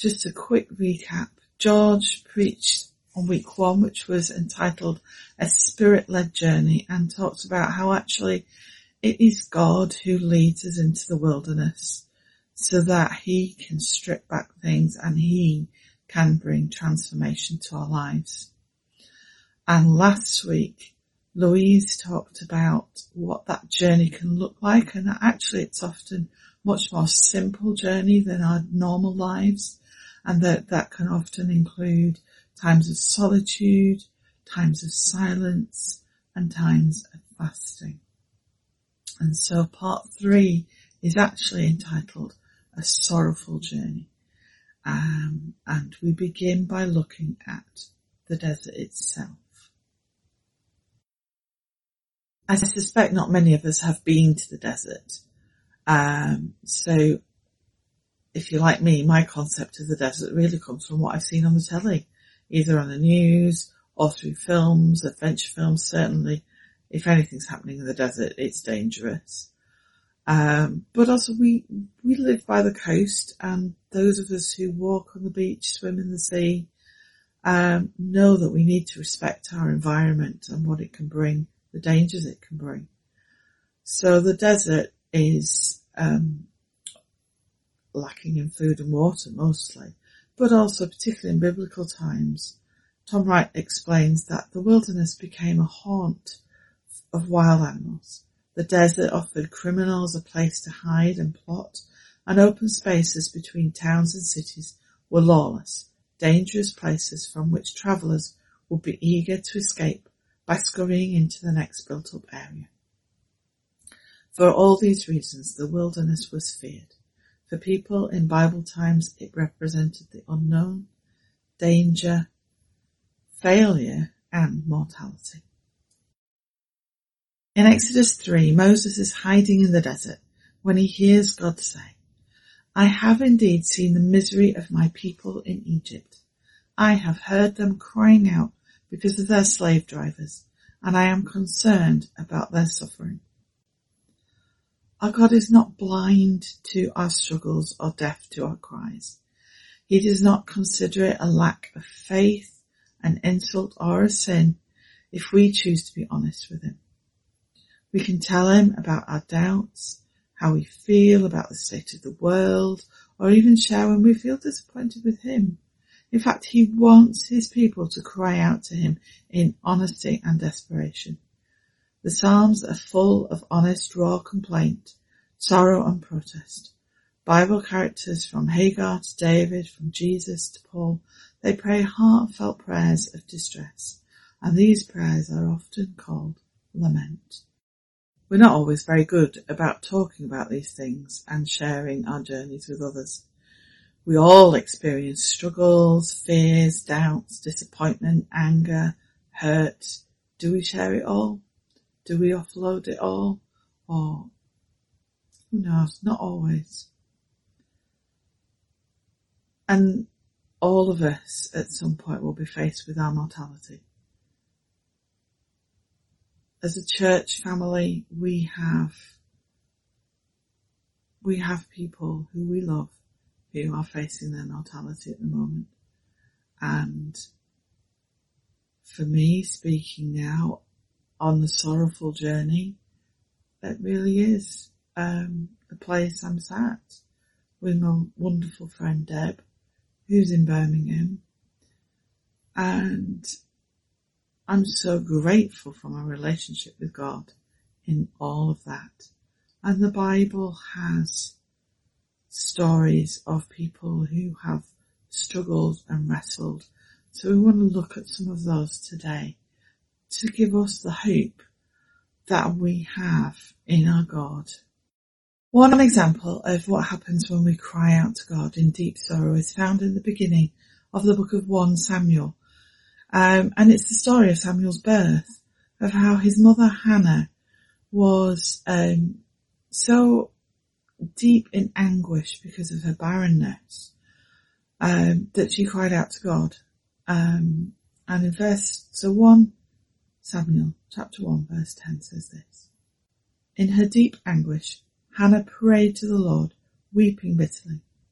just a quick recap. George preached on week 1, which was entitled A Spirit-Led Journey, and talked about how actually it is God who leads us into the wilderness so that he can strip back things and he can bring transformation to our lives. And last week, Louise talked about what that journey can look like, and that actually it's often much more simple journey than our normal lives, and that can often include times of solitude, times of silence, and times of fasting. And so part 3 is actually entitled A Sorrowful Journey. And we begin by looking at the desert itself. I suspect not many of us have been to the desert. So if you're like me, my concept of the desert really comes from what I've seen on the telly, either on the news or through films, adventure films. Certainly, if anything's happening in the desert, it's dangerous. But also we live by the coast, and those of us who walk on the beach, swim in the sea, know that we need to respect our environment and what it can bring, the dangers it can bring. So the desert is lacking in food and water mostly, but also particularly in biblical times. Tom Wright explains that the wilderness became a haunt of wild animals. The desert offered criminals a place to hide and plot, and open spaces between towns and cities were lawless, dangerous places from which travellers would be eager to escape by scurrying into the next built-up area. For all these reasons, the wilderness was feared. For people in Bible times, it represented the unknown, danger, failure, and mortality. In Exodus 3, Moses is hiding in the desert when he hears God say, "I have indeed seen the misery of my people in Egypt. I have heard them crying out because of their slave drivers, and I am concerned about their suffering." Our God is not blind to our struggles or deaf to our cries. He does not consider it a lack of faith, an insult, or a sin if we choose to be honest with him. We can tell him about our doubts, how we feel about the state of the world, or even share when we feel disappointed with him. In fact, he wants his people to cry out to him in honesty and desperation. The Psalms are full of honest, raw complaint, sorrow and protest. Bible characters from Hagar to David, from Jesus to Paul, they pray heartfelt prayers of distress, and these prayers are often called lament. We're not always very good about talking about these things and sharing our journeys with others. We all experience struggles, fears, doubts, disappointment, anger, hurt. Do we share it all? Do we offload it all? Or, who knows, not always. And all of us at some point will be faced with our mortality. As a church family, we have people who we love who are facing their mortality at the moment. And for me, speaking now on the sorrowful journey, it really is the place I'm sat with my wonderful friend Deb, who's in Birmingham. And I'm so grateful for my relationship with God in all of that. And the Bible has stories of people who have struggled and wrestled. So we want to look at some of those today to give us the hope that we have in our God. One example of what happens when we cry out to God in deep sorrow is found in the beginning of the book of 1 Samuel. And it's the story of Samuel's birth, of how his mother Hannah was so deep in anguish because of her barrenness that she cried out to God. And in 1 Samuel chapter 1 verse 10 says this: "In her deep anguish, Hannah prayed to the Lord, weeping bitterly.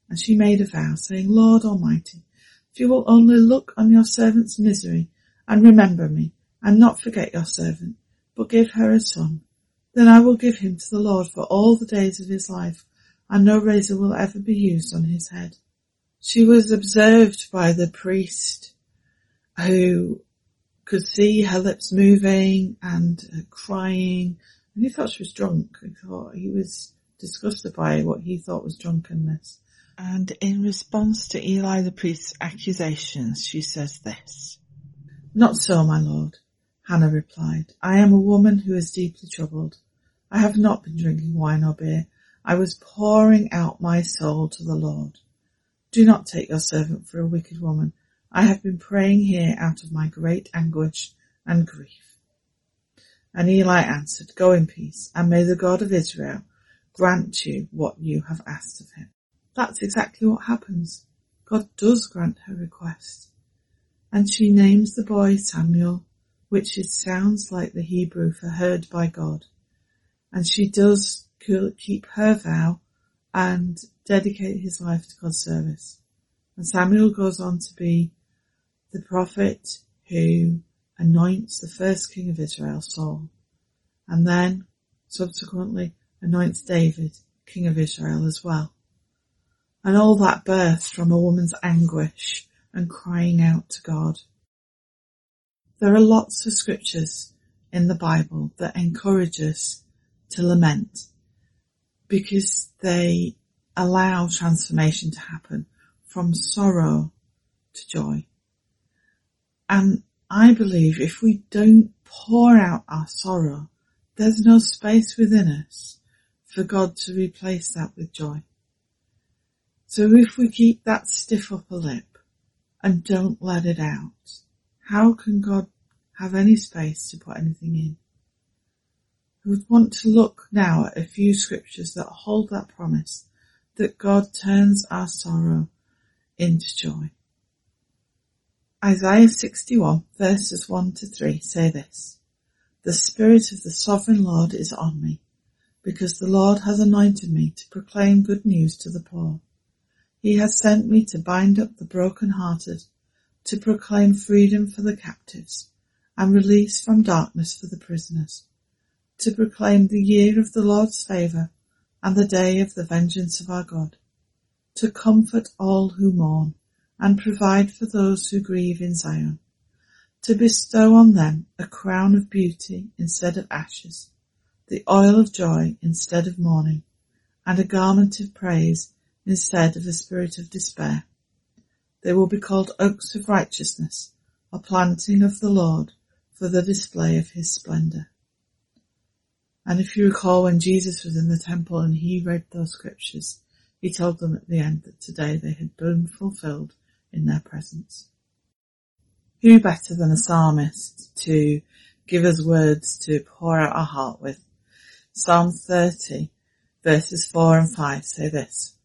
And she made a vow, saying, Lord Almighty, if you will only look on your servant's misery and remember me, and not forget your servant, but give her a son, then I will give him to the Lord for all the days of his life, and no razor will ever be used on his head. She was observed by the priest, who could see her lips moving and crying, and he thought she was drunk. He was disgusted by what he thought was drunkenness. And in response to Eli the priest's accusations, she says this, Not so, my lord, Hannah replied. I am a woman who is deeply troubled. I have not been drinking wine or beer. I was pouring out my soul to the Lord. Do not take your servant for a wicked woman. I have been praying here out of my great anguish and grief. And Eli answered, Go in peace, and may the God of Israel grant you what you have asked of him. That's exactly what happens. God does grant her request. And she names the boy Samuel, which sounds like the Hebrew for heard by God. And she does keep her vow and dedicate his life to God's service. And Samuel goes on to be the prophet who anoints the first king of Israel, Saul, and then subsequently anoints David, king of Israel as well. And all that birthed from a woman's anguish and crying out to God. There are lots of scriptures in the Bible that encourage us to lament because they allow transformation to happen from sorrow to joy. And I believe if we don't pour out our sorrow, there's no space within us for God to replace that with joy. So if we keep that stiff upper lip and don't let it out, how can God have any space to put anything in? I would want to look now at a few scriptures that hold that promise, that God turns our sorrow into joy. Isaiah 61 verses 1-3 say this, The Spirit of the Sovereign Lord is on me, because the Lord has anointed me to proclaim good news to the poor. He has sent me to bind up the broken-hearted, to proclaim freedom for the captives, and release from darkness for the prisoners, to proclaim the year of the Lord's favour and the day of the vengeance of our God, to comfort all who mourn and provide for those who grieve in Zion, to bestow on them a crown of beauty instead of ashes, the oil of joy instead of mourning, and a garment of praise instead of a spirit of despair. They will be called oaks of righteousness, a planting of the Lord for the display of his splendour. And if you recall when Jesus was in the temple and he read those scriptures, he told them at the end that today they had been fulfilled in their presence. Who better than a psalmist to give us words to pour out our heart with? Psalm 30 verses 4 and 5 say this,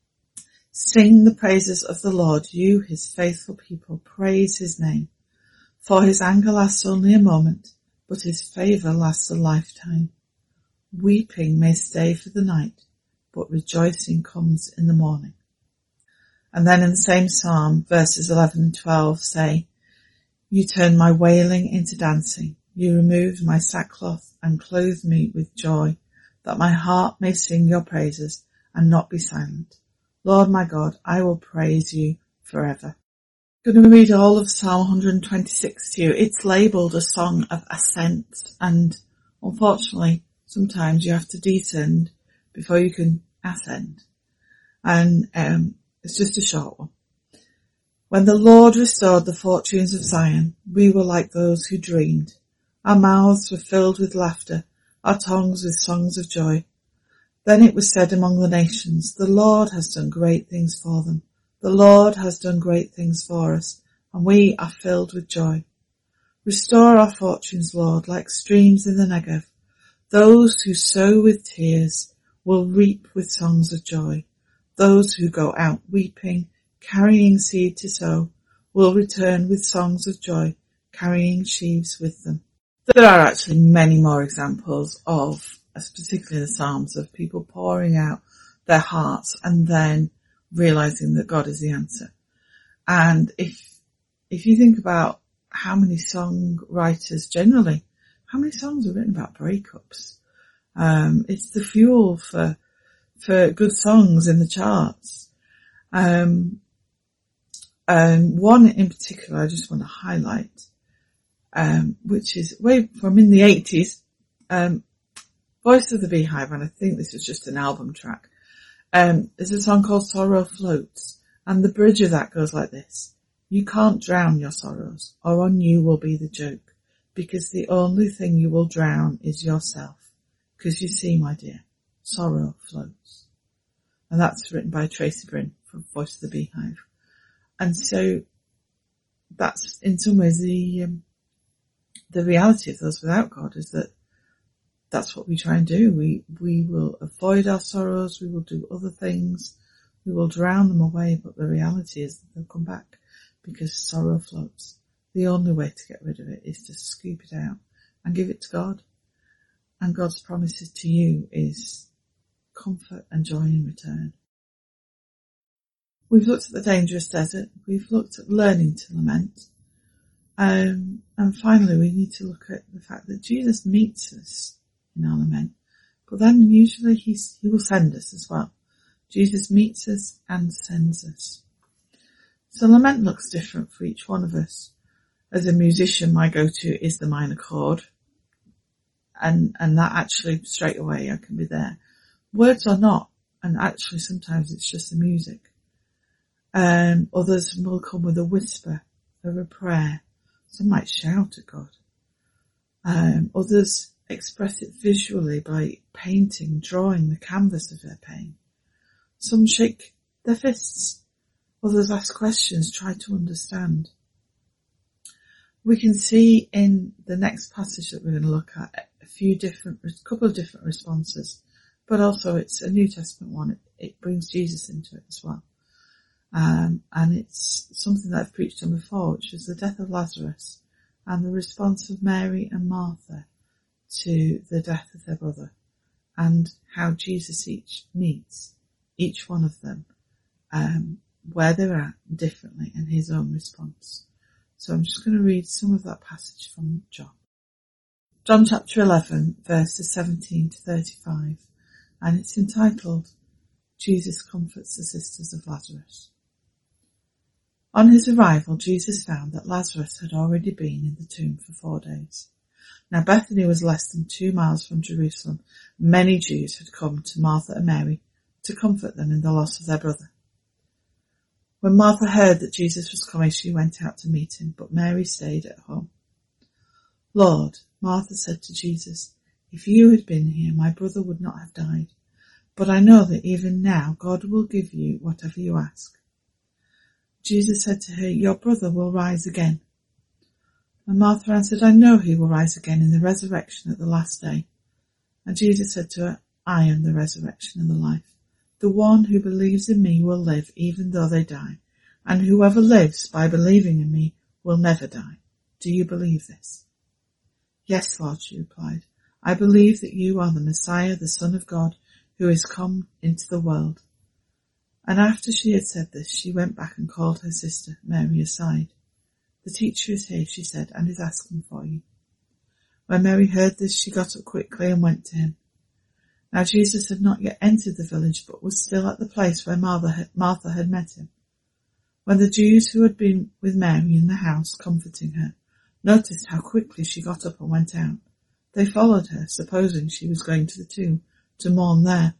Sing the praises of the Lord, you his faithful people, praise his name. For his anger lasts only a moment, but his favour lasts a lifetime. Weeping may stay for the night, but rejoicing comes in the morning. And then in the same psalm, verses 11 and 12 say, You turned my wailing into dancing. You removed my sackcloth and clothed me with joy, that my heart may sing your praises and not be silent. Lord my God, I will praise you forever. I'm going to read all of Psalm 126 to you. It's labelled a song of ascent, and unfortunately, sometimes you have to descend before you can ascend. And it's just a short one. When the Lord restored the fortunes of Zion, we were like those who dreamed. Our mouths were filled with laughter, our tongues with songs of joy. Then it was said among the nations, The Lord has done great things for them. The Lord has done great things for us, and we are filled with joy. Restore our fortunes, Lord, like streams in the Negev. Those who sow with tears will reap with songs of joy. Those who go out weeping, carrying seed to sow, will return with songs of joy, carrying sheaves with them. There are actually many more examples of, particularly the Psalms, of people pouring out their hearts and then realizing that God is the answer. And if you think about how many songwriters generally, how many songs are written about breakups? It's the fuel for good songs in the charts. One in particular I just want to highlight, which is way from in the 80s, Voice of the Beehive, and I think this is just an album track. There's a song called Sorrow Floats, and the bridge of that goes like this. You can't drown your sorrows, or on you will be the joke, because the only thing you will drown is yourself. Because you see, my dear, sorrow floats. And that's written by Tracy Bryn from Voice of the Beehive. And so that's in some ways the reality of those without God, is that that's what we try and do. We will avoid our sorrows. We will do other things. We will drown them away. But the reality is that they'll come back, because sorrow floats. The only way to get rid of it is to scoop it out and give it to God. And God's promises to you is comfort and joy in return. We've looked at the dangerous desert. We've looked at learning to lament. And finally, we need to look at the fact that Jesus meets us in our lament. But then usually he will send us as well. Jesus meets us and sends us. So lament looks different for each one of us. As a musician, my go-to is the minor chord. And that actually straight away I can be there. Words are not, and actually sometimes it's just the music. Others will come with a whisper of a prayer. Some might shout at God. Others express it visually by painting, drawing the canvas of their pain. Some shake their fists. Others ask questions, try to understand. We can see in the next passage that we're going to look at a couple of different responses, but also it's a New Testament one. It brings Jesus into it as well. And it's something that I've preached on before, which is the death of Lazarus and the response of Mary and Martha to the death of their brother, and how Jesus meets each one of them, where they're at differently, and his own response. So I'm just going to read some of that passage from John. John chapter 11, verses 17 to 35, and it's entitled, Jesus Comforts the Sisters of Lazarus. On his arrival, Jesus found that Lazarus had already been in the tomb for 4 days. Now Bethany was less than 2 miles from Jerusalem. Many Jews had come to Martha and Mary to comfort them in the loss of their brother. When Martha heard that Jesus was coming, she went out to meet him, but Mary stayed at home. Lord, Martha said to Jesus, if you had been here, my brother would not have died. But I know that even now God will give you whatever you ask. Jesus said to her, your brother will rise again. And Martha answered, I know he will rise again in the resurrection at the last day. And Jesus said to her, I am the resurrection and the life. The one who believes in me will live even though they die, and whoever lives by believing in me will never die. Do you believe this? Yes, Lord, she replied. I believe that you are the Messiah, the Son of God, who is come into the world. And after she had said this, she went back and called her sister Mary aside. The teacher is here, she said, and is asking for you. When Mary heard this, she got up quickly and went to him. Now Jesus had not yet entered the village, but was still at the place where Martha had met him. When the Jews who had been with Mary in the house comforting her noticed how quickly she got up and went out, they followed her, supposing she was going to the tomb to mourn there.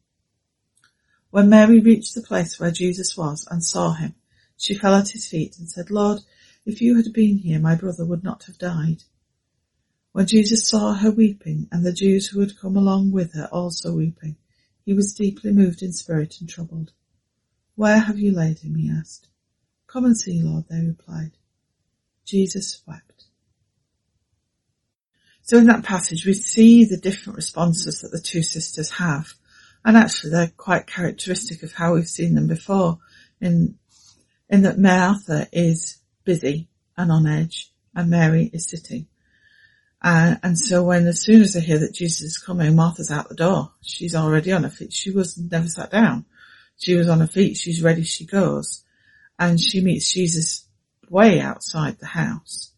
When Mary reached the place where Jesus was and saw him, she fell at his feet and said, Lord, if you had been here, my brother would not have died. When Jesus saw her weeping, and the Jews who had come along with her also weeping, he was deeply moved in spirit and troubled. Where have you laid him? He asked. Come and see, Lord, they replied. Jesus wept. So in that passage we see the different responses that the two sisters have, and actually they're quite characteristic of how we've seen them before, in that Martha is busy and on edge, and Mary is sitting. And so as soon as they hear that Jesus is coming, Martha's out the door. She's already on her feet. She was never sat down. she was on her feet, she's ready, she goes, and she meets Jesus way outside the house.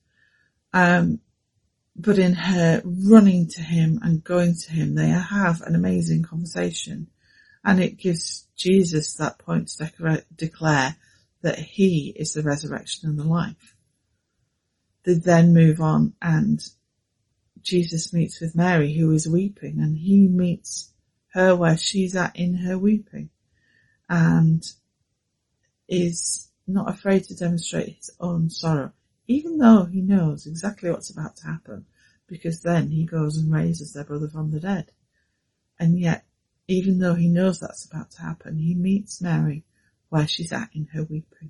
But in her running to him and going to him, they have an amazing conversation, and it gives Jesus that point to declare that he is the resurrection and the life. They then move on, and Jesus meets with Mary, who is weeping, and he meets her where she's at in her weeping, and is not afraid to demonstrate his own sorrow, even though he knows exactly what's about to happen, because then he goes and raises their brother from the dead. And yet, even though he knows that's about to happen, he meets Mary where she's at in her weeping.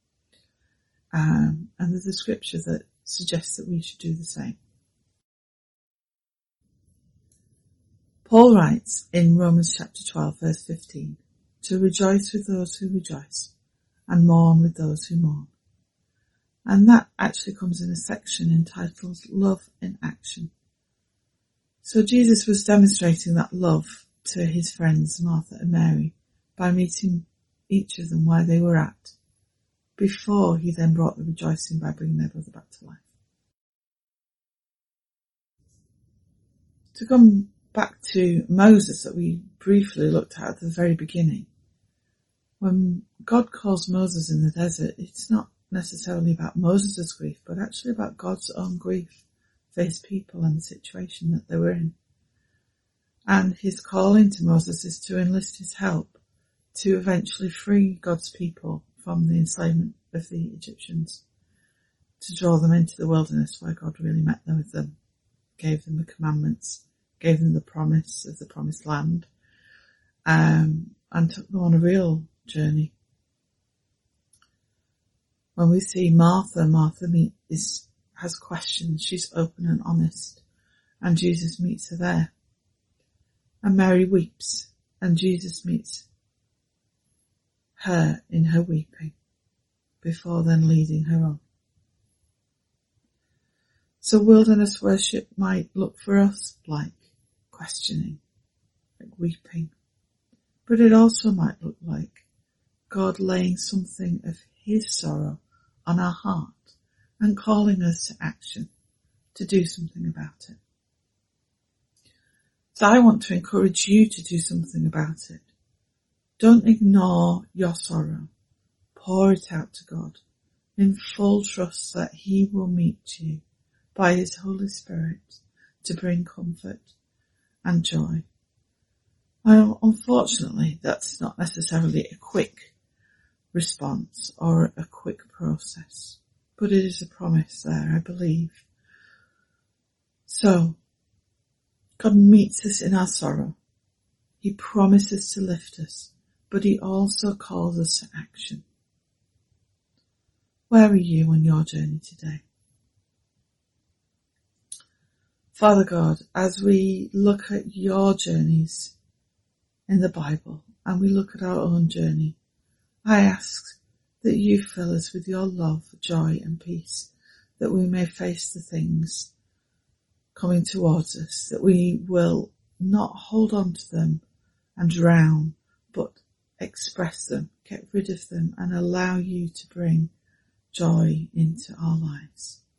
And there's a scripture that suggests that we should do the same. Paul writes in Romans chapter 12 verse 15, to rejoice with those who rejoice and mourn with those who mourn. And that actually comes in a section entitled Love in Action. So Jesus was demonstrating that love to his friends Martha and Mary by meeting each of them where they were at, before he then brought the rejoicing by bringing their brother back to life. To come back to Moses that we briefly looked at the very beginning, when God calls Moses in the desert, it's not necessarily about Moses' grief, but actually about God's own grief for his people and the situation that they were in. And his calling to Moses is to enlist his help to eventually free God's people from the enslavement of the Egyptians, to draw them into the wilderness where God really met them with them, gave them the commandments, gave them the promise of the promised land, and took them on a real journey. When we see Martha has questions, she's open and honest, and Jesus meets her there. And Mary weeps, and Jesus meets her in her weeping, before then leading her on. So wilderness worship might look for us like questioning, like weeping, but it also might look like God laying something of his sorrow on our heart and calling us to action, to do something about it. So I want to encourage you to do something about it. Don't ignore your sorrow. Pour it out to God in full trust that he will meet you by his Holy Spirit to bring comfort and joy. Well, unfortunately, that's not necessarily a quick response or a quick process, but it is a promise there, I believe. So, God meets us in our sorrow. He promises to lift us, but he also calls us to action. Where are you on your journey today? Father God, as we look at your journeys in the Bible and we look at our own journey, I ask that you fill us with your love, joy and peace, that we may face the things coming towards us, that we will not hold on to them and drown, but express them, get rid of them and allow you to bring joy into our lives.